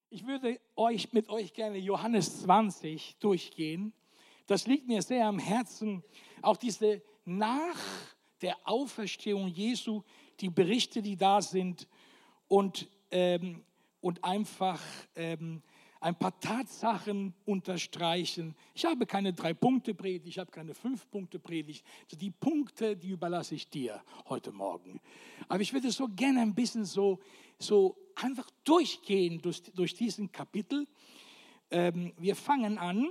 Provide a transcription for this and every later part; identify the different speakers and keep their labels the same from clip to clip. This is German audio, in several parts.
Speaker 1: Ich würde mit euch gerne Johannes 20 durchgehen. Das liegt mir sehr am Herzen. Auch diese nach der Auferstehung Jesu, die Berichte, die da sind und einfach ein paar Tatsachen unterstreichen. Ich habe keine 3-Punkte-Predigt, ich habe keine 5-Punkte-Predigt. Die Punkte, die überlasse ich dir heute Morgen. Aber ich würde so gerne ein bisschen so einfach durchgehen durch diesen Kapitel. Wir fangen an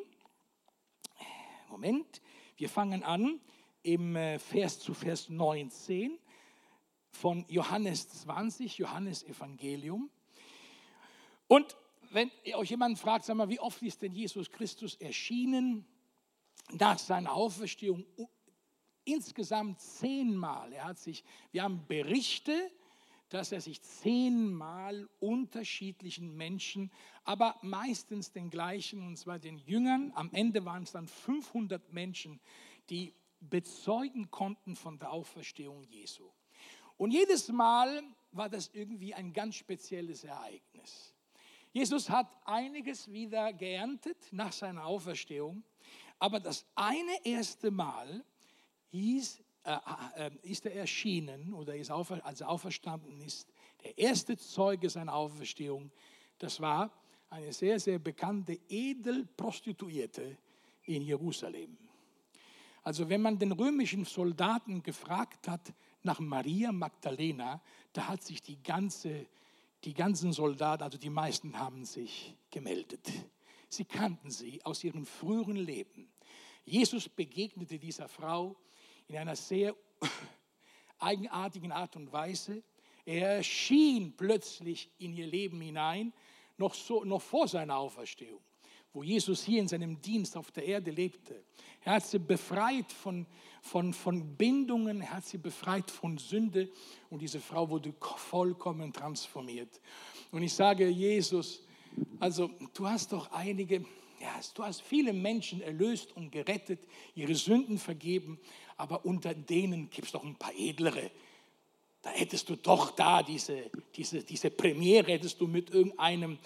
Speaker 1: im Vers 19 von Johannes 20, Johannes Evangelium. Und wenn euch jemand fragt, sag mal, wie oft ist denn Jesus Christus erschienen nach seiner Auferstehung? Insgesamt 10-mal. Wir haben Berichte, dass er sich 10-mal unterschiedlichen Menschen, aber meistens den gleichen, und zwar den Jüngern. Am Ende waren es dann 500 Menschen, die bezeugen konnten von der Auferstehung Jesu. Und jedes Mal war das irgendwie ein ganz spezielles Ereignis. Jesus hat einiges wieder geerntet nach seiner Auferstehung, aber das erste Mal ist er erschienen oder als er auferstanden ist, der erste Zeuge seiner Auferstehung. Das war eine sehr, sehr bekannte Edelprostituierte in Jerusalem. Also wenn man den römischen Soldaten gefragt hat nach Maria Magdalena, da hat sich die ganzen Soldaten, also die meisten haben sich gemeldet. Sie kannten sie aus ihrem früheren Leben. Jesus begegnete dieser Frau in einer sehr eigenartigen Art und Weise. Er erschien plötzlich in ihr Leben hinein, noch vor seiner Auferstehung, wo Jesus hier in seinem Dienst auf der Erde lebte. Er hat sie befreit von Bindungen, er hat sie befreit von Sünde und diese Frau wurde vollkommen transformiert. Und ich sage, Jesus, also du hast viele Menschen erlöst und gerettet, ihre Sünden vergeben, aber unter denen gibt es doch ein paar edlere. Da hättest du doch diese Premiere, hättest du mit irgendeinem...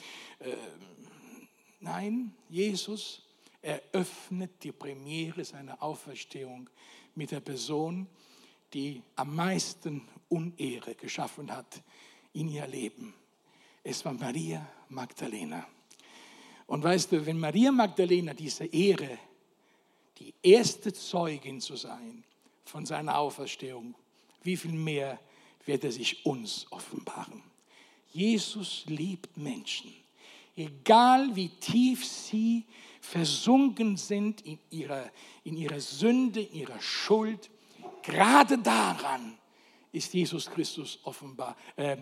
Speaker 1: Nein, Jesus eröffnet die Premiere seiner Auferstehung mit der Person, die am meisten Unehre geschaffen hat in ihr Leben. Es war Maria Magdalena. Und weißt du, wenn Maria Magdalena diese Ehre, die erste Zeugin zu sein von seiner Auferstehung, wie viel mehr wird er sich uns offenbaren? Jesus liebt Menschen. Egal wie tief sie versunken sind in ihrer Sünde, in ihrer Schuld, gerade daran ist Jesus Christus offenbar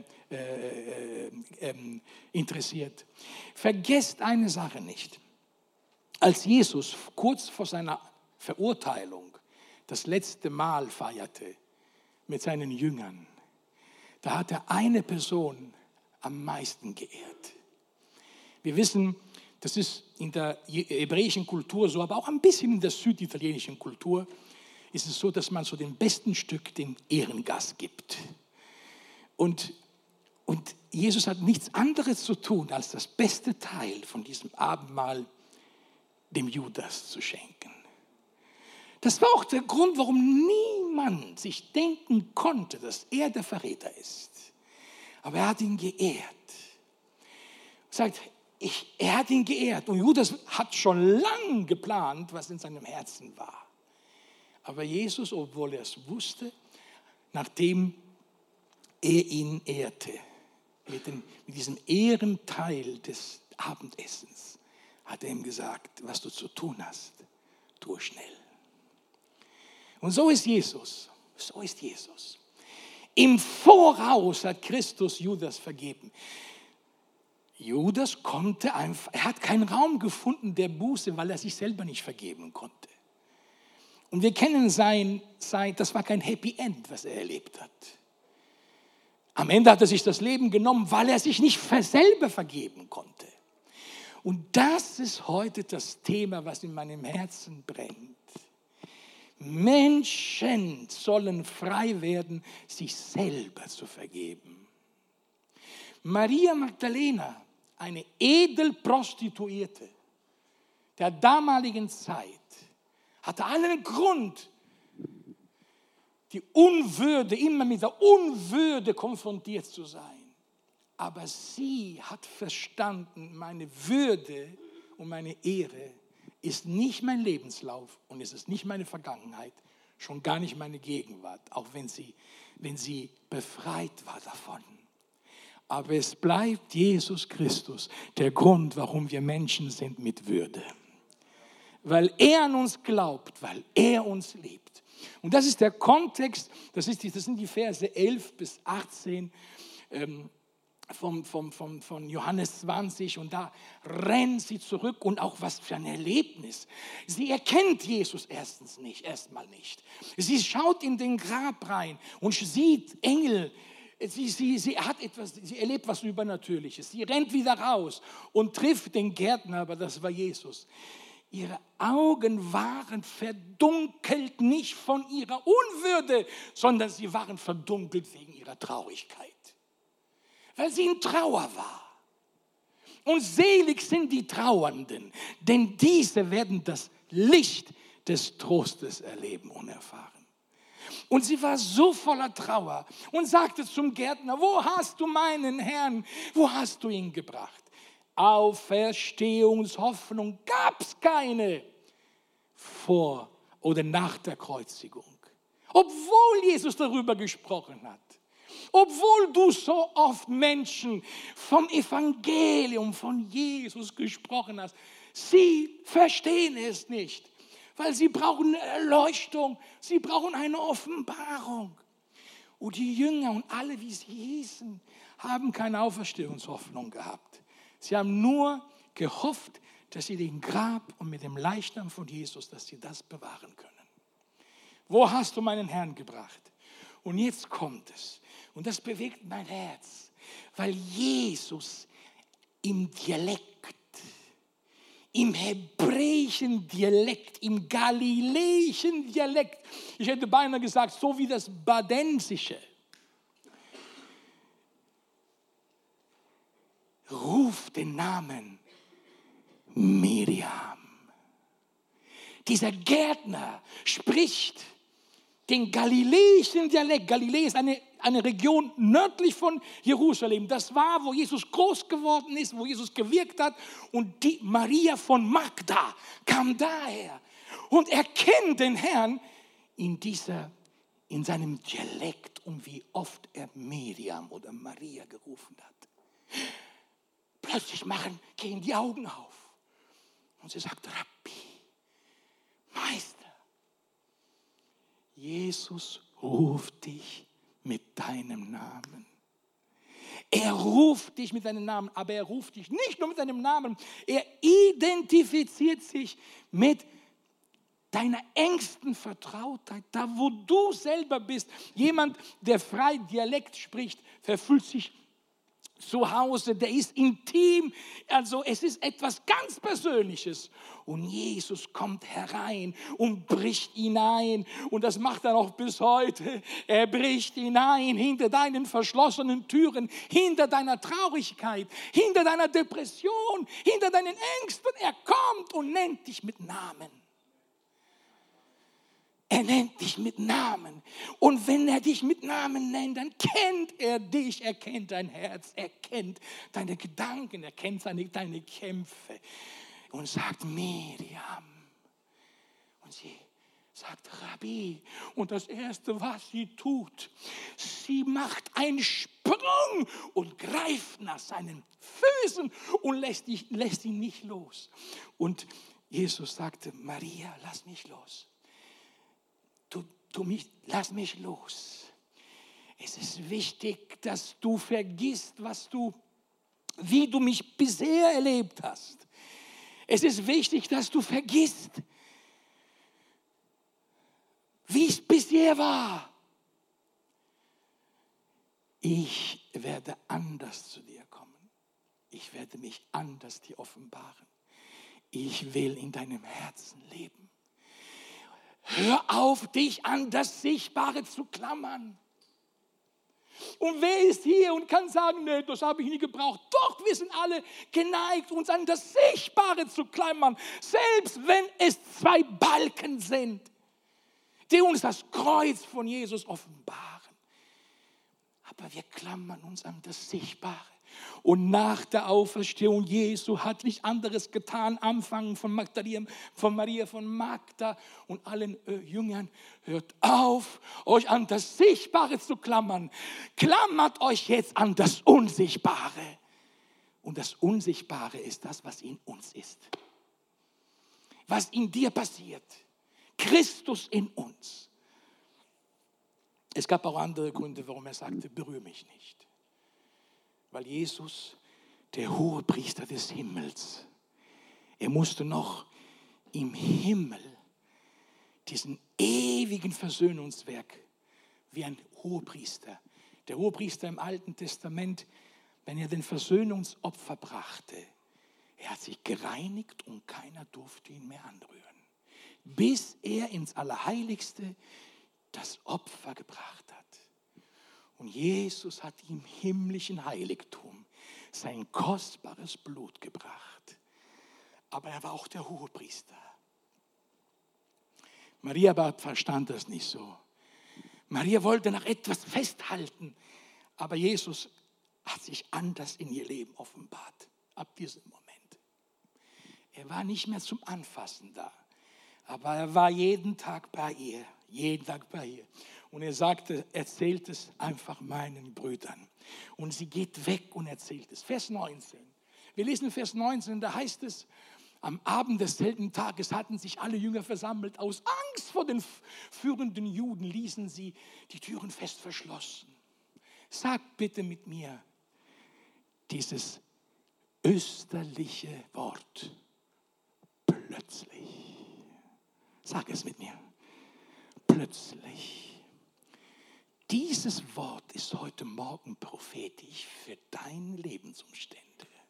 Speaker 1: interessiert. Vergesst eine Sache nicht. Als Jesus kurz vor seiner Verurteilung das letzte Mal feierte mit seinen Jüngern, da hat er eine Person am meisten geehrt. Wir wissen, das ist in der hebräischen Kultur so, aber auch ein bisschen in der süditalienischen Kultur ist es so, dass man so dem besten Stück den Ehrengast gibt. Und Jesus hat nichts anderes zu tun, als das beste Teil von diesem Abendmahl dem Judas zu schenken. Das war auch der Grund, warum niemand sich denken konnte, dass er der Verräter ist. Aber er hat ihn geehrt. Sagt, er hat ihn geehrt. Und Judas hat schon lange geplant, was in seinem Herzen war. Aber Jesus, obwohl er es wusste, nachdem er ihn ehrte, mit diesem Ehrenteil des Abendessens, hat er ihm gesagt, was du zu tun hast, tue schnell. Und so ist Jesus. So ist Jesus. Im Voraus hat Christus Judas vergeben. Judas er hat keinen Raum gefunden der Buße, weil er sich selber nicht vergeben konnte. Und wir kennen das war kein Happy End, was er erlebt hat. Am Ende hat er sich das Leben genommen, weil er sich nicht selber vergeben konnte. Und das ist heute das Thema, was in meinem Herzen brennt. Menschen sollen frei werden, sich selber zu vergeben. Maria Magdalena eine Edelprostituierte der damaligen Zeit, hatte allen Grund, die Unwürde, immer mit der Unwürde konfrontiert zu sein. Aber sie hat verstanden, meine Würde und meine Ehre ist nicht mein Lebenslauf und es ist nicht meine Vergangenheit, schon gar nicht meine Gegenwart, auch wenn sie befreit war davon. Aber es bleibt Jesus Christus der Grund, warum wir Menschen sind mit Würde. Weil er an uns glaubt, weil er uns liebt. Und das ist der Kontext, das sind die Verse 11 bis 18 von Johannes 20. Und da rennt sie zurück und auch was für ein Erlebnis. Sie erkennt Jesus erstmal nicht. Sie schaut in den Grab rein und sieht Engel. Sie erlebt was Übernatürliches. Sie rennt wieder raus und trifft den Gärtner, aber das war Jesus. Ihre Augen waren verdunkelt, nicht von ihrer Unwürde, sondern sie waren verdunkelt wegen ihrer Traurigkeit. Weil sie in Trauer war. Und selig sind die Trauernden, denn diese werden das Licht des Trostes erleben und erfahren. Und sie war so voller Trauer und sagte zum Gärtner, wo hast du meinen Herrn, wo hast du ihn gebracht? Auferstehungshoffnung gab es keine vor oder nach der Kreuzigung. Obwohl Jesus darüber gesprochen hat. Obwohl du so oft Menschen vom Evangelium von Jesus gesprochen hast. Sie verstehen es nicht, weil sie brauchen eine Erleuchtung, sie brauchen eine Offenbarung. Und die Jünger und alle, wie sie hießen, haben keine Auferstehungshoffnung gehabt. Sie haben nur gehofft, dass sie den Grab und mit dem Leichnam von Jesus, dass sie das bewahren können. Wo hast du meinen Herrn gebracht? Und jetzt kommt es. Und das bewegt mein Herz, weil Jesus im Dialekt, im hebräischen Dialekt, im galiläischen Dialekt, ich hätte beinahe gesagt, so wie das Badensische, ruft den Namen Miriam. Dieser Gärtner spricht den galiläischen Dialekt. Galiläa ist eine Region nördlich von Jerusalem. Das war, wo Jesus groß geworden ist, wo Jesus gewirkt hat. Und die Maria von Magda kam daher und erkennt den Herrn in seinem Dialekt und wie oft er Miriam oder Maria gerufen hat. Plötzlich gehen die Augen auf. Und sie sagt, Rabbi, Meister, Jesus ruft dich mit deinem Namen. Er ruft dich mit deinem Namen, aber er ruft dich nicht nur mit deinem Namen, er identifiziert sich mit deiner engsten Vertrautheit, da wo du selber bist. Jemand, der frei Dialekt spricht, verfühlt sich zu Hause, der ist intim, also es ist etwas ganz Persönliches. Und Jesus kommt herein und bricht hinein. Und das macht er auch bis heute. Er bricht hinein hinter deinen verschlossenen Türen, hinter deiner Traurigkeit, hinter deiner Depression, hinter deinen Ängsten. Er kommt und nennt dich mit Namen. Er nennt dich mit Namen. Und wenn er dich mit Namen nennt, dann kennt er dich, er kennt dein Herz, er kennt deine Gedanken, er kennt deine Kämpfe. Und sagt Miriam. Und sie sagt Rabbi. Und das Erste, was sie tut, sie macht einen Sprung und greift nach seinen Füßen und lässt ihn nicht los. Und Jesus sagte, Maria, lass mich los. Lass mich los. Es ist wichtig, dass du vergisst, wie du mich bisher erlebt hast. Es ist wichtig, dass du vergisst, wie es bisher war. Ich werde anders zu dir kommen. Ich werde mich anders dir offenbaren. Ich will in deinem Herzen leben. Hör auf, dich an das Sichtbare zu klammern. Und wer ist hier und kann sagen, nee, das habe ich nie gebraucht. Doch, wir sind alle geneigt, uns an das Sichtbare zu klammern, selbst wenn es 2 Balken sind, die uns das Kreuz von Jesus offenbaren. Aber wir klammern uns an das Sichtbare. Und nach der Auferstehung Jesu hat nichts anderes getan, anfangen von Maria von Magda und allen Jüngern. Hört auf, euch an das Sichtbare zu klammern. Klammert euch jetzt an das Unsichtbare. Und das Unsichtbare ist das, was in uns ist. Was in dir passiert. Christus in uns. Es gab auch andere Gründe, warum er sagte, berühre mich nicht. Weil Jesus, der Hohepriester des Himmels, er musste noch im Himmel diesen ewigen Versöhnungswerk wie ein Hohepriester. Der Hohepriester im Alten Testament, wenn er den Versöhnungsopfer brachte, er hat sich gereinigt und keiner durfte ihn mehr anrühren. Bis er ins Allerheiligste das Opfer gebracht hat. Und Jesus hat im himmlischen Heiligtum sein kostbares Blut gebracht. Aber er war auch der Hohepriester. Maria aber verstand das nicht so. Maria wollte nach etwas festhalten, aber Jesus hat sich anders in ihr Leben offenbart, ab diesem Moment. Er war nicht mehr zum Anfassen da, aber er war jeden Tag bei ihr, jeden Tag bei ihr. Und er sagte, erzählt es einfach meinen Brüdern. Und sie geht weg und erzählt es. Vers 19. Wir lesen Vers 19, da heißt es, am Abend desselben Tages hatten sich alle Jünger versammelt. Aus Angst vor den führenden Juden ließen sie die Türen fest verschlossen. Sagt bitte mit mir dieses österliche Wort. Plötzlich. Sag es mit mir. Plötzlich. Dieses Wort ist heute Morgen prophetisch für deine Lebensumstände.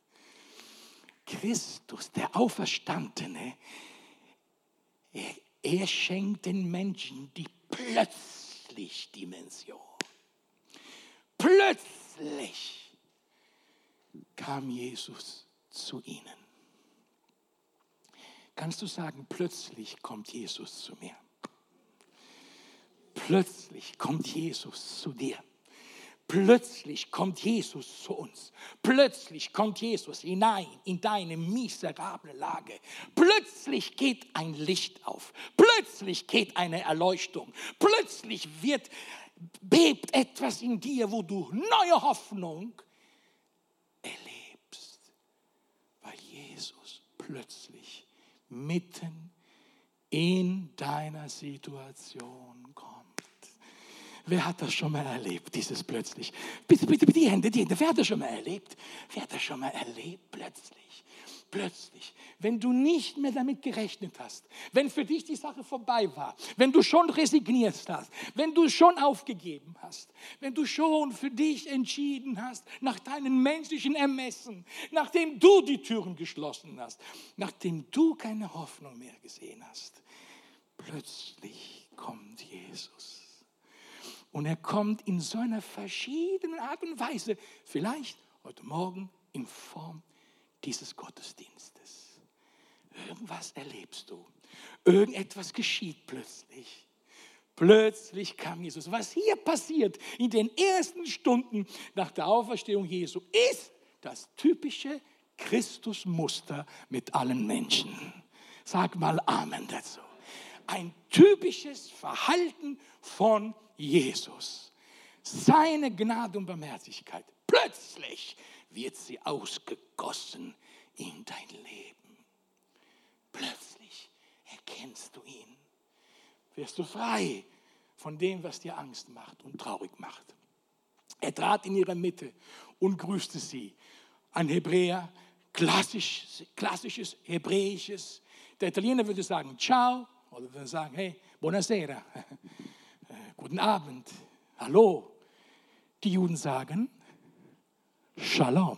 Speaker 1: Christus, der Auferstandene, er schenkt den Menschen die plötzlich Dimension. Plötzlich kam Jesus zu ihnen. Kannst du sagen, plötzlich kommt Jesus zu mir? Plötzlich kommt Jesus zu dir. Plötzlich kommt Jesus zu uns. Plötzlich kommt Jesus hinein in deine miserable Lage. Plötzlich geht ein Licht auf. Plötzlich geht eine Erleuchtung. Plötzlich bebt etwas in dir, wo du neue Hoffnung erlebst. Weil Jesus plötzlich mitten in deiner Situation kommt. Wer hat das schon mal erlebt, dieses plötzlich? Bitte, die Hände. Wer hat das schon mal erlebt? Wer hat das schon mal erlebt, plötzlich? Plötzlich, wenn du nicht mehr damit gerechnet hast, wenn für dich die Sache vorbei war, wenn du schon resigniert hast, wenn du schon aufgegeben hast, wenn du schon für dich entschieden hast, nach deinen menschlichen Ermessen, nachdem du die Türen geschlossen hast, nachdem du keine Hoffnung mehr gesehen hast, plötzlich kommt Jesus. Und er kommt in so einer verschiedenen Art und Weise, vielleicht heute Morgen in Form dieses Gottesdienstes. Irgendwas erlebst du. Irgendetwas geschieht plötzlich. Plötzlich kam Jesus. Was hier passiert in den ersten Stunden nach der Auferstehung Jesu, ist das typische Christusmuster mit allen Menschen. Sag mal Amen dazu. Ein typisches Verhalten von Jesus. Seine Gnade und Barmherzigkeit. Plötzlich wird sie ausgegossen in dein Leben. Plötzlich erkennst du ihn. Wirst du frei von dem, was dir Angst macht und traurig macht. Er trat in ihre Mitte und grüßte sie. Ein Hebräer, klassisches Hebräisches. Der Italiener würde sagen Ciao oder würde sagen Hey, buonasera. Guten Abend, hallo. Die Juden sagen Shalom.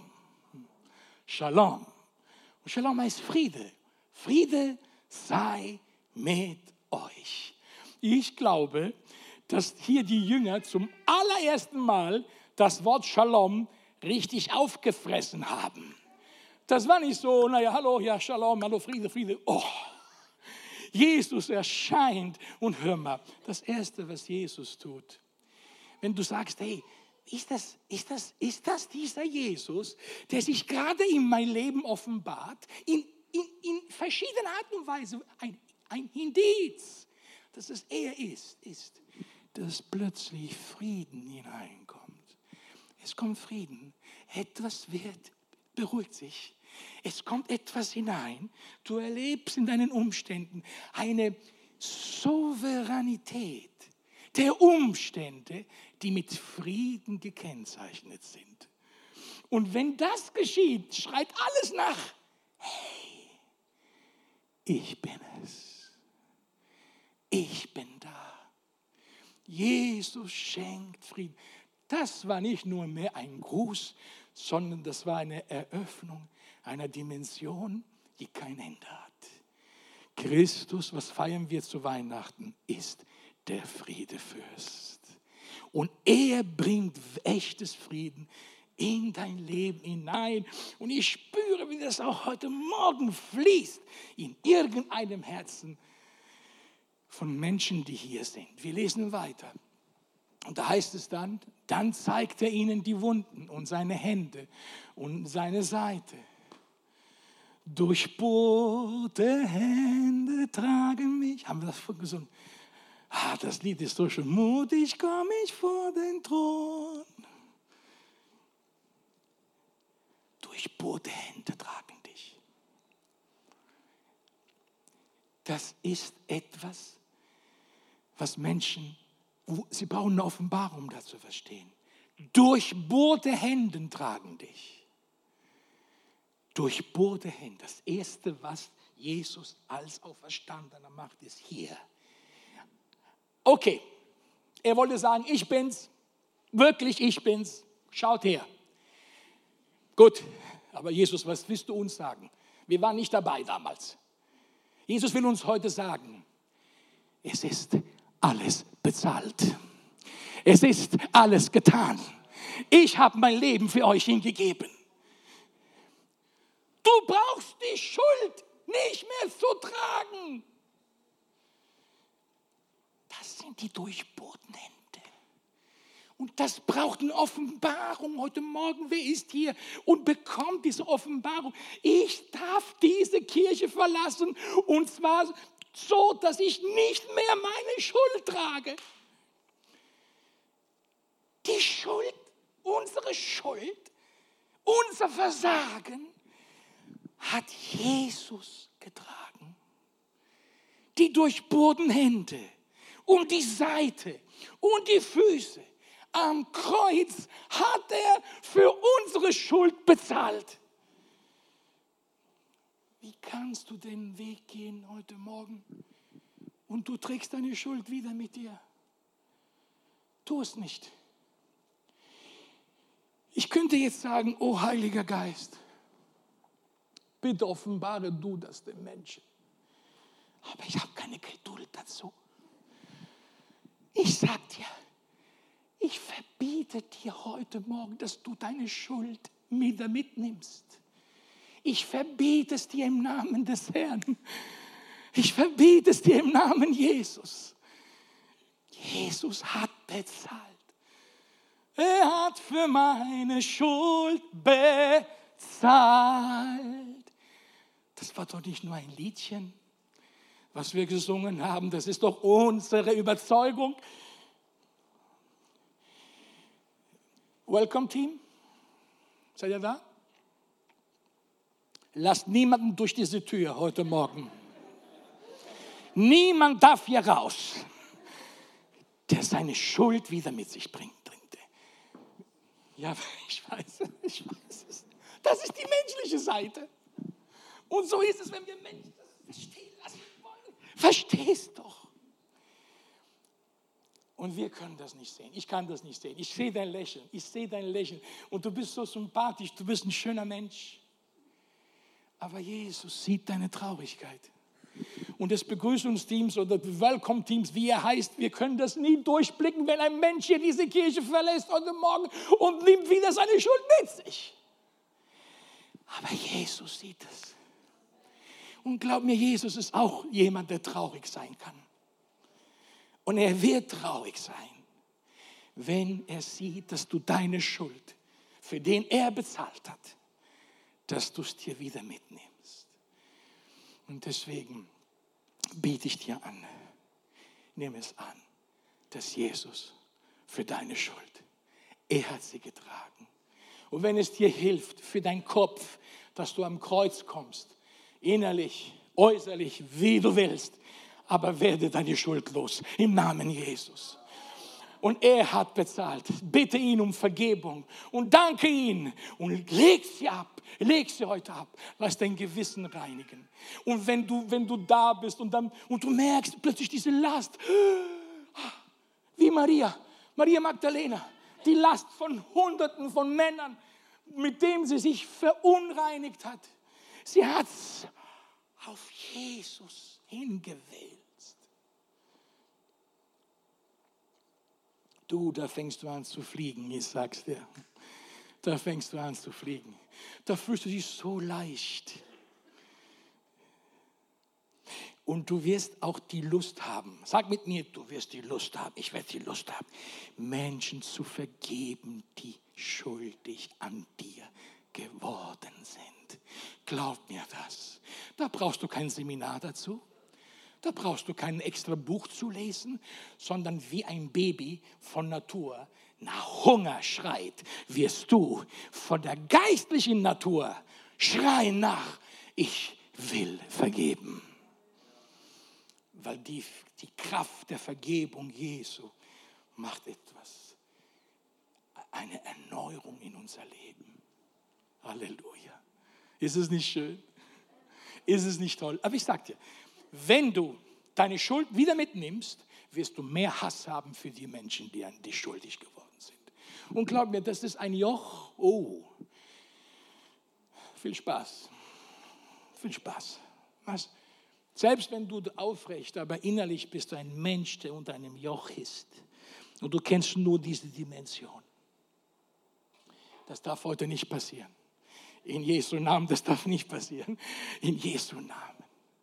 Speaker 1: Shalom. Und Shalom heißt Friede. Friede sei mit euch. Ich glaube, dass hier die Jünger zum allerersten Mal das Wort Shalom richtig aufgefressen haben. Das war nicht so, naja, hallo, ja, Shalom, hallo, Friede, Friede. Oh, Jesus erscheint und hör mal, das Erste, was Jesus tut, wenn du sagst, hey, ist das dieser Jesus, der sich gerade in mein Leben offenbart, in verschiedenen Arten und Weisen, ein Indiz, dass es er ist, dass plötzlich Frieden hineinkommt. Es kommt Frieden, etwas wird, beruhigt sich. Es kommt etwas hinein. Du erlebst in deinen Umständen eine Souveränität der Umstände, die mit Frieden gekennzeichnet sind. Und wenn das geschieht, schreit alles nach, hey, ich bin es. Ich bin da. Jesus schenkt Frieden. Das war nicht nur mehr ein Gruß, sondern das war eine Eröffnung einer Dimension, die kein Ende hat. Christus, was feiern wir zu Weihnachten, ist der Friedefürst. Und er bringt echtes Frieden in dein Leben hinein. Und ich spüre, wie das auch heute Morgen fließt in irgendeinem Herzen von Menschen, die hier sind. Wir lesen weiter. Und da heißt es dann zeigt er ihnen die Wunden und seine Hände und seine Seite. Durchbohrte Hände tragen mich. Haben wir das vorgesungen? Das Lied ist so schön. Mutig komme ich vor den Thron. Durchbohrte Hände tragen dich. Das ist etwas, was Menschen, sie brauchen eine Offenbarung, um das zu verstehen. Durchbohrte Hände tragen dich. Durchbohrte Hände. Das Erste, was Jesus als Auferstandener macht, ist hier. Okay, er wollte sagen, ich bin's, wirklich ich bin's, schaut her. Gut, aber Jesus, was willst du uns sagen? Wir waren nicht dabei damals. Jesus will uns heute sagen, es ist alles bezahlt. Es ist alles getan. Ich habe mein Leben für euch hingegeben. Du brauchst die Schuld nicht mehr zu tragen. Das sind die durchbohrten Hände. Und das braucht eine Offenbarung. Heute Morgen, wer ist hier und bekommt diese Offenbarung? Ich darf diese Kirche verlassen und zwar so, dass ich nicht mehr meine Schuld trage. Die Schuld, unser Versagen hat Jesus getragen. Die durchbohrten Hände und die Seite und die Füße. Am Kreuz hat er für unsere Schuld bezahlt. Wie kannst du den Weg gehen heute Morgen und du trägst deine Schuld wieder mit dir? Tu es nicht. Ich könnte jetzt sagen, oh Heiliger Geist, bitte offenbare du das den Menschen. Aber ich habe keine Geduld dazu. Ich sag dir, ich verbiete dir heute Morgen, dass du deine Schuld wieder mitnimmst. Ich verbiete es dir im Namen des Herrn. Ich verbiete es dir im Namen Jesus. Jesus hat bezahlt. Er hat für meine Schuld bezahlt. Das war doch nicht nur ein Liedchen, was wir gesungen haben. Das ist doch unsere Überzeugung. Welcome Team. Seid ihr da? Lasst niemanden durch diese Tür heute Morgen. Niemand darf hier raus, der seine Schuld wieder mit sich bringt. Ja, ich weiß es. Das ist die menschliche Seite. Und so ist es, wenn wir Menschen das verstehen lassen wollen. Verstehst doch. Und wir können das nicht sehen. Ich kann das nicht sehen. Ich sehe dein Lächeln. Und du bist so sympathisch, du bist ein schöner Mensch. Aber Jesus sieht deine Traurigkeit. und des Begrüßungsteams oder Welcome-Teams, wie er heißt, wir können das nie durchblicken, wenn ein Mensch hier diese Kirche verlässt heute Morgen und nimmt wieder seine Schuld mit sich. Aber Jesus sieht es. Und glaub mir, Jesus ist auch jemand, der traurig sein kann. Und er wird traurig sein, wenn er sieht, dass du deine Schuld, für den er bezahlt hat, dass du es dir wieder mitnimmst. Und deswegen biete ich dir an, nimm es an, dass Jesus für deine Schuld, er hat sie getragen. Und wenn es dir hilft für deinen Kopf, dass du am Kreuz kommst, innerlich, äußerlich, wie du willst, aber werde deine Schuld los im Namen Jesus. Und er hat bezahlt. Bitte ihn um Vergebung und danke ihm und leg sie ab. Leg sie heute ab. Lass dein Gewissen reinigen. Und wenn du da bist und du merkst plötzlich diese Last, wie Maria Magdalena, die Last von Hunderten von Männern, mit dem sie sich verunreinigt hat. Sie hat es auf Jesus hingewälzt. Da fängst du an zu fliegen, ich sag's dir. Da fängst du an zu fliegen. Da fühlst du dich so leicht. Und du wirst auch die Lust haben. Sag mit mir, du wirst die Lust haben. Ich werde die Lust haben, Menschen zu vergeben, die schuldig an dir geworden sind. Glaub mir das. Da brauchst du kein Seminar dazu. Da brauchst du kein extra Buch zu lesen, sondern wie ein Baby von Natur nach Hunger schreit, wirst du von der geistlichen Natur schreien nach, ich will vergeben. Weil die Kraft der Vergebung Jesu macht etwas, eine Erneuerung in unser Leben. Halleluja. Ist es nicht schön? Ist es nicht toll? Aber ich sag dir, wenn du deine Schuld wieder mitnimmst, wirst du mehr Hass haben für die Menschen, die an dich schuldig geworden sind. Und glaub mir, das ist ein Joch. Oh, viel Spaß. Viel Spaß. Was? Selbst wenn du aufrecht, aber innerlich bist du ein Mensch, der unter einem Joch ist. Und du kennst nur diese Dimension. Das darf heute nicht passieren. In Jesu Namen, das darf nicht passieren. In Jesu Namen.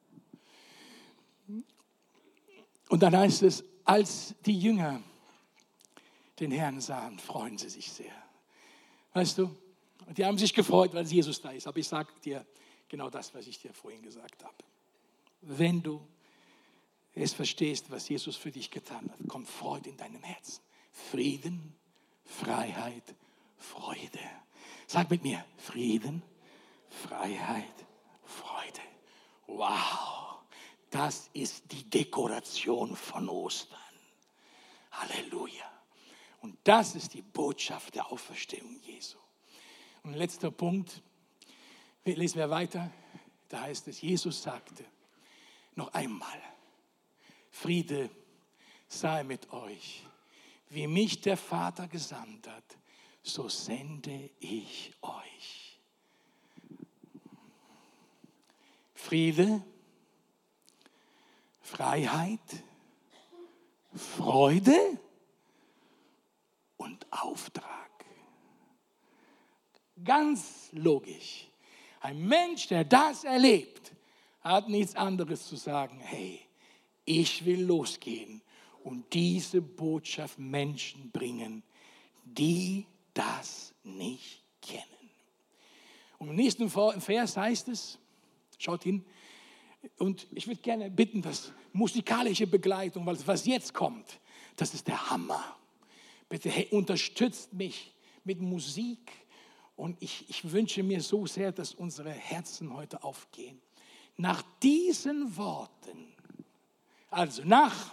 Speaker 1: Und dann heißt es, als die Jünger den Herrn sahen, freuen sie sich sehr. Weißt du, und die haben sich gefreut, weil Jesus da ist. Aber ich sage dir genau das, was ich dir vorhin gesagt habe. Wenn du es verstehst, was Jesus für dich getan hat, kommt Freude in deinem Herzen. Frieden, Freiheit, Freude. Sag mit mir, Frieden, Freiheit, Freude. Wow, das ist die Dekoration von Ostern. Halleluja. Und das ist die Botschaft der Auferstehung Jesu. Und letzter Punkt, lesen wir weiter, da heißt es, Jesus sagte, noch einmal, Friede sei mit euch. Wie mich der Vater gesandt hat, so sende ich euch. Friede, Freiheit, Freude und Auftrag. Ganz logisch. Ein Mensch, der das erlebt, hat nichts anderes zu sagen. Hey, ich will losgehen und diese Botschaft Menschen bringen, die das nicht kennen. Und im nächsten Vers heißt es, schaut hin, und ich würde gerne bitten, dass musikalische Begleitung, weil was jetzt kommt, das ist der Hammer. Bitte hey, unterstützt mich mit Musik und ich wünsche mir so sehr, dass unsere Herzen heute aufgehen. Nach diesen Worten, also nach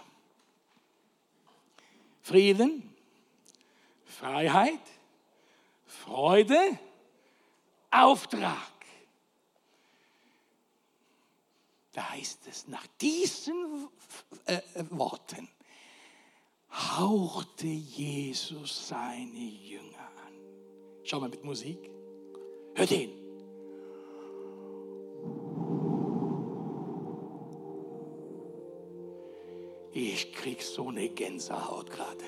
Speaker 1: Frieden, Freiheit, Freude, Auftrag. Da heißt es, nach diesen Worten hauchte Jesus seine Jünger an. Schau mal mit Musik. Hört hin. Ich krieg so eine Gänsehaut gerade.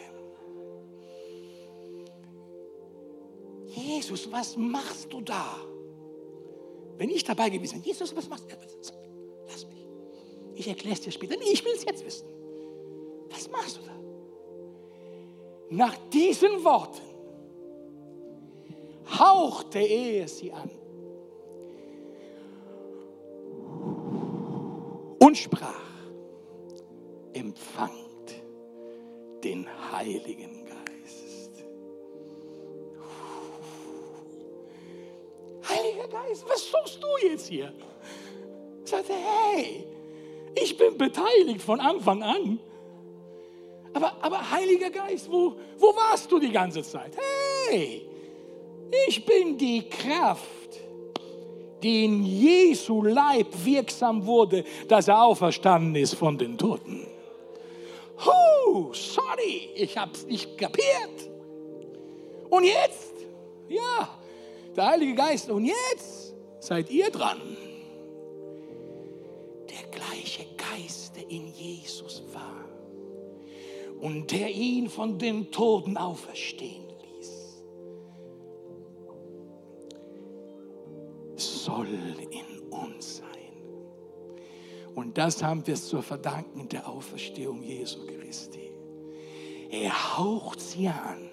Speaker 1: Jesus, was machst du da? Wenn ich dabei gewesen bin, Jesus, was machst du? Lass mich. Ich erkläre es dir später. Nee, ich will es jetzt wissen. Was machst du da? Nach diesen Worten hauchte er sie an und sprach: Empfangt den Heiligen Geist. Heiliger Geist, was suchst du jetzt hier? Ich sagte, hey, ich bin beteiligt von Anfang an. Aber Heiliger Geist, wo warst du die ganze Zeit? Hey, ich bin die Kraft, die in Jesu Leib wirksam wurde, dass er auferstanden ist von den Toten. Sorry, ich hab's nicht kapiert. Und jetzt, ja, der Heilige Geist, und jetzt seid ihr dran. Der gleiche Geist, der in Jesus war und der ihn von den Toten auferstehen ließ, soll in uns sein. Und das haben wir zu verdanken der Auferstehung Jesu Christi. Er haucht sie an.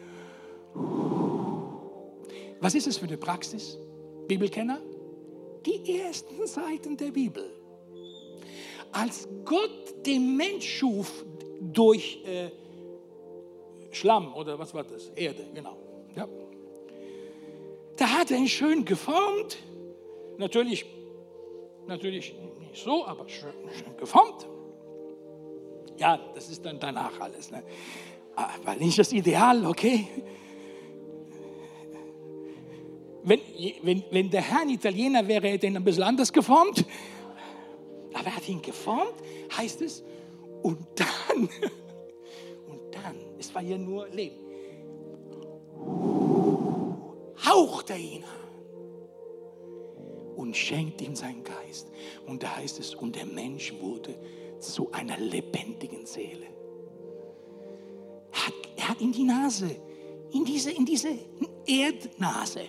Speaker 1: Was ist es für eine Praxis? Bibelkenner? Die ersten Seiten der Bibel. Als Gott den Mensch schuf durch Schlamm, oder was war das? Erde, genau. Ja. Da hat er ihn schön geformt. Natürlich nicht so, aber schön geformt. Ja, das ist dann danach alles. Ne? Aber nicht das Ideal, okay? Wenn der Herr ein Italiener wäre, hätte er ihn ein bisschen anders geformt. Aber er hat ihn geformt, heißt es. Und dann, es war ja nur Leben, haucht er ihn an und schenkt ihm seinen Geist. Und da heißt es, und der Mensch wurde zu einer lebendigen Seele. Er hat in die Nase, in diese Erdnase.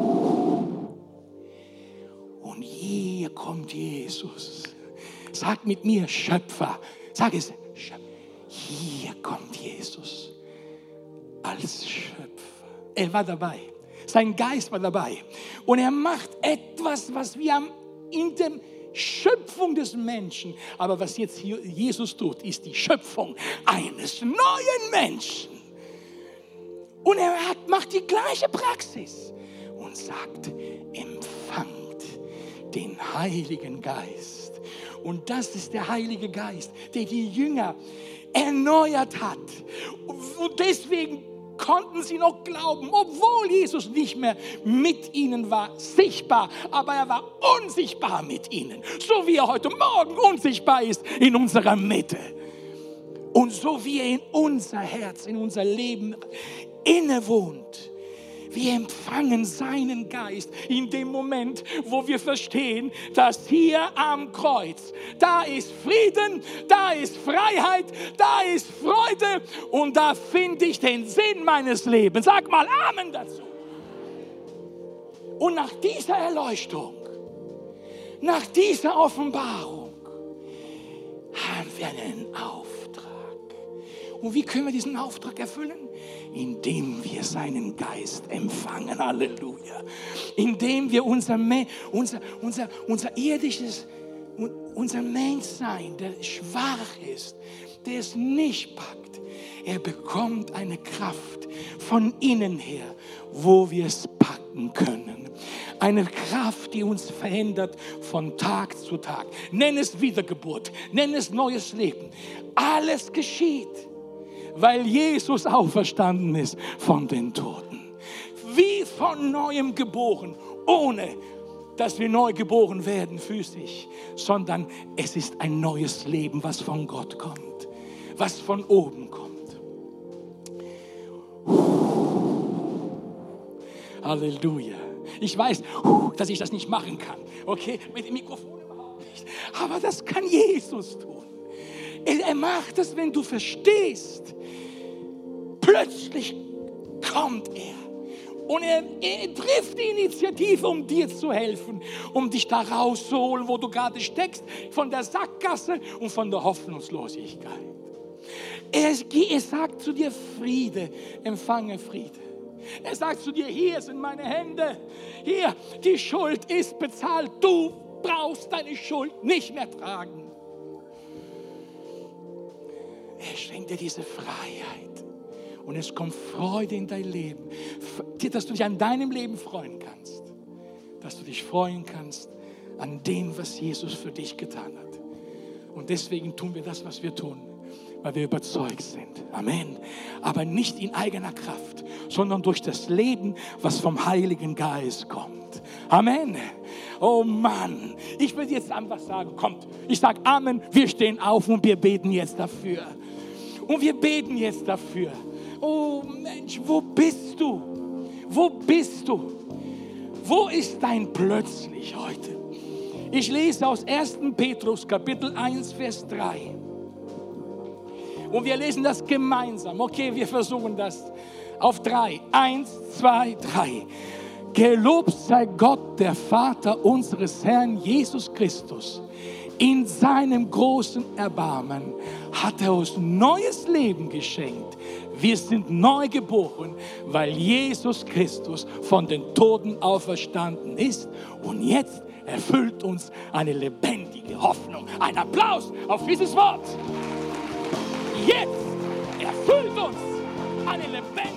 Speaker 1: Und hier kommt Jesus. Sag mit mir, Schöpfer. Sag es. Hier kommt Jesus als Schöpfer. Er war dabei. Sein Geist war dabei. Und er macht etwas, was wir in der Schöpfung des Menschen, aber was jetzt hier Jesus tut, ist die Schöpfung eines neuen Menschen. Und er macht die gleiche Praxis und sagt, empfangt den Heiligen Geist. Und das ist der Heilige Geist, der die Jünger erneuert hat. Und deswegen konnten sie noch glauben, obwohl Jesus nicht mehr mit ihnen war, sichtbar, aber er war unsichtbar mit ihnen, so wie er heute Morgen unsichtbar ist in unserer Mitte. Und so wie er in unser Herz, in unser Leben innewohnt. Wir empfangen seinen Geist in dem Moment, wo wir verstehen, dass hier am Kreuz, da ist Frieden, da ist Freiheit, da ist Freude und da finde ich den Sinn meines Lebens. Sag mal Amen dazu. Und nach dieser Erleuchtung, nach dieser Offenbarung, haben wir einen Auftrag. Und wie können wir diesen Auftrag erfüllen? Indem wir seinen Geist empfangen. Halleluja. Indem wir unser irdisches, unser Menschsein, der schwach ist, der es nicht packt, er bekommt eine Kraft von innen her, wo wir es packen können. Eine Kraft, die uns verändert von Tag zu Tag. Nenn es Wiedergeburt, nenn es neues Leben. Alles geschieht, weil Jesus auferstanden ist von den Toten. Wie von Neuem geboren, ohne dass wir neu geboren werden physisch, sondern es ist ein neues Leben, was von Gott kommt, was von oben kommt. Halleluja. Ich weiß, dass ich das nicht machen kann, okay, mit dem Mikrofon überhaupt nicht, aber das kann Jesus tun. Er macht es, wenn du verstehst. Plötzlich kommt er. Und er trifft die Initiative, um dir zu helfen, um dich da rauszuholen, wo du gerade steckst, von der Sackgasse und von der Hoffnungslosigkeit. Er sagt zu dir, Friede, empfange Friede. Er sagt zu dir, hier sind meine Hände, hier, die Schuld ist bezahlt, du brauchst deine Schuld nicht mehr tragen. Er schenkt dir diese Freiheit. Und es kommt Freude in dein Leben, dass du dich an deinem Leben freuen kannst. Dass du dich freuen kannst an dem, was Jesus für dich getan hat. Und deswegen tun wir das, was wir tun, weil wir überzeugt sind. Amen. Aber nicht in eigener Kraft, sondern durch das Leben, was vom Heiligen Geist kommt. Amen. Oh Mann, ich will jetzt einfach sagen, kommt, ich sage Amen, wir stehen auf und wir beten jetzt dafür. Und wir beten jetzt dafür. Oh Mensch, wo bist du? Wo bist du? Wo ist dein Plötzlich heute? Ich lese aus 1. Petrus Kapitel 1, Vers 3. Und wir lesen das gemeinsam. Okay, wir versuchen das auf 3. 1, 2, 3. Gelobt sei Gott, der Vater unseres Herrn Jesus Christus. In seinem großen Erbarmen hat er uns neues Leben geschenkt. Wir sind neu geboren, weil Jesus Christus von den Toten auferstanden ist. Und jetzt erfüllt uns eine lebendige Hoffnung. Ein Applaus auf dieses Wort. Jetzt erfüllt uns eine lebendige